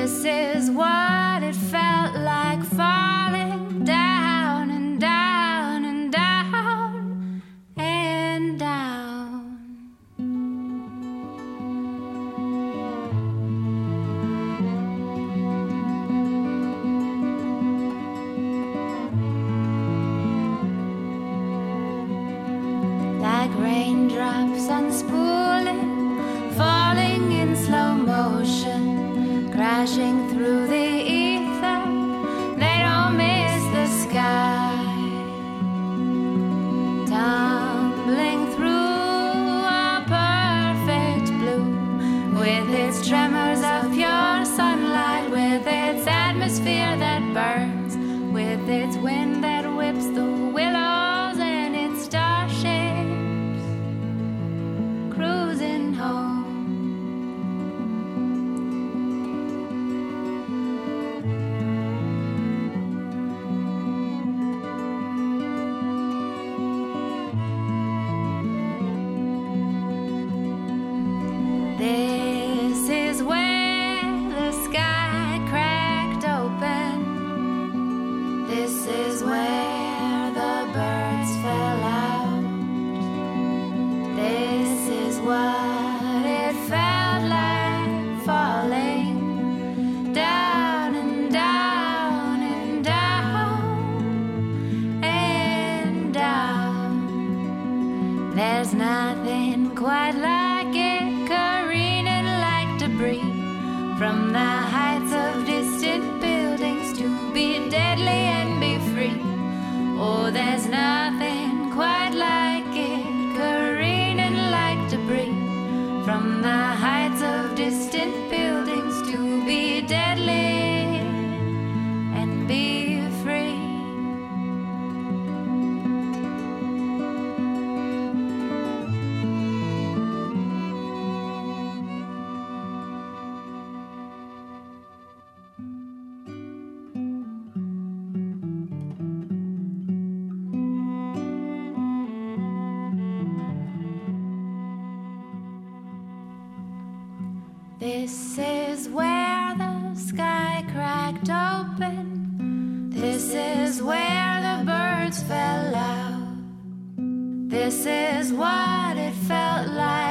This is what it felt like, falling down and down and down and down. Like raindrops unspooling, falling in slow motion, crashing through the ether, they don't miss the sky, tumbling through a perfect blue, with its tremors of pure sunlight, with its atmosphere that burns, with its wind that whips the willows and its starships cruising home. This is where the sky cracked open. This is where the birds fell out. This is what it felt like, falling down and down and down and down. There's nothing quite like it, careening like debris from the heights of distant buildings, to be deadly and be free. Oh, there's nothing quite like it, careening like debris from the heights of distant buildings, to be deadly and be free. This is where the sky cracked open. This is where the birds fell out. This is what it felt like.